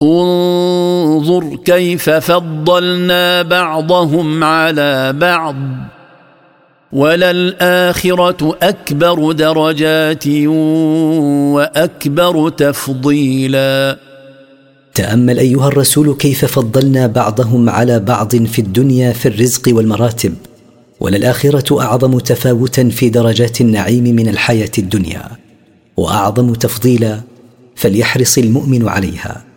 انظر كيف فضلنا بعضهم على بعض وللآخرة أكبر درجات وأكبر تفضيلا. تأمل أيها الرسول كيف فضلنا بعضهم على بعض في الدنيا في الرزق والمراتب، وللآخرة أعظم تفاوتا في درجات النعيم من الحياة الدنيا وأعظم تفضيلا، فليحرص المؤمن عليها.